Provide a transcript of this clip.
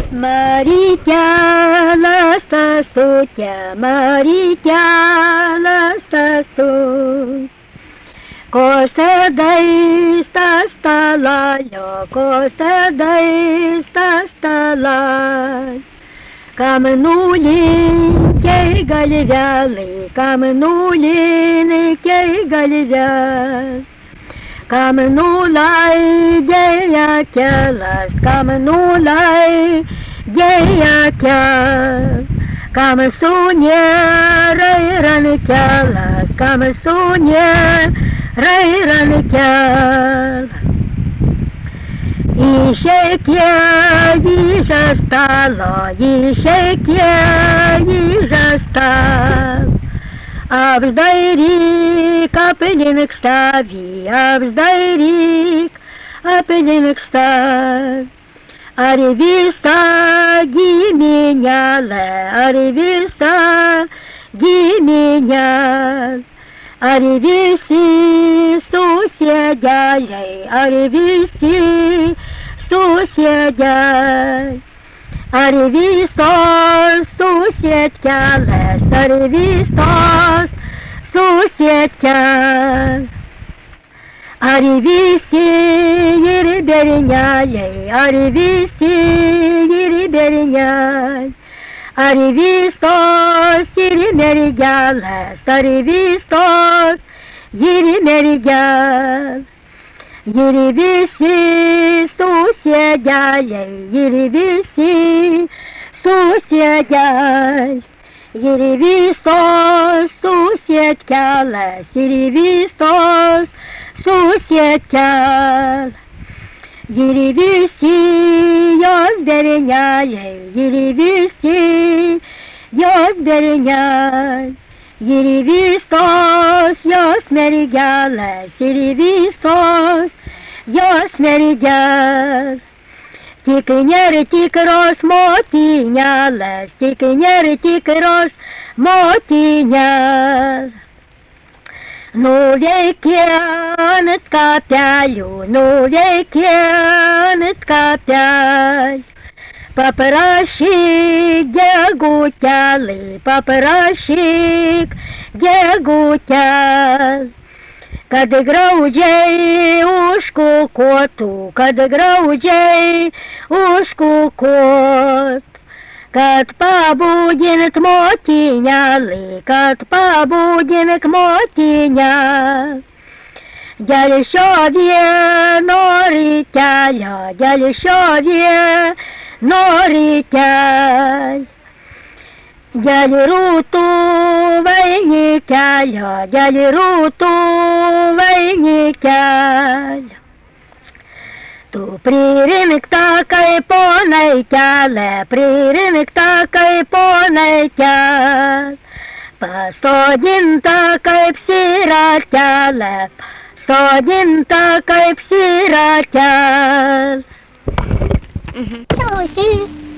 Maritelė sesutė, Maritelė sesutė. Ko sėdais tas stalelio, ko sėdais tas stalelio. Kam nulinkei galvelai, kam nulinkei galvelai. Kam nuleidėja kelias, kam nuleidėja kelias. Kam sunėrai rankelas, kam sunėrai rankelas. Išeikė iš stalo, išeikė iš stalo. Apsidairyk aplink savį, apsidairyk aplink savį. Ar visa giminėlė, ar visa giminėlė. Ar visi susėdėliai, ar visi susėdėliai. Ar visos susėdkelės, ar visos susėdkelės. Ar visi ir berneliai, ar visi ir berneliai. Ar visos ir mergelės, ar visos ir mergelės. Ir visi susėdėliai, ir visi susėdėliai. Ir visos susėdkelės, ir visos susėdkelės. Ir visi jos berneliai, ir visi jos berneliai. Ir visos jos mergelės, ir visos jos mergelės. Tik nėra tikros motinėlės, tik nėra tikros motinėlės. Nuveikė ant kapelių, nuveikė ant kapelių. Paprašyk gegutėlį, paprašyk gegutėlį. Kad graudžiai užkukuotų, kad graudžiai užkukuotų. Kad pabudint motinėlį, kad pabudint motinėlį. Dėl šio vieno rytelio, dėl šio vieno rytelio. Dėl rūtų vainikelio, dėl rūtų vainikelio. Tu pririnkta kaip ponaitelė, pririnkta kaip ponaitelė. Pasodinta kaip siratelė, pasodinta kaip siratelė.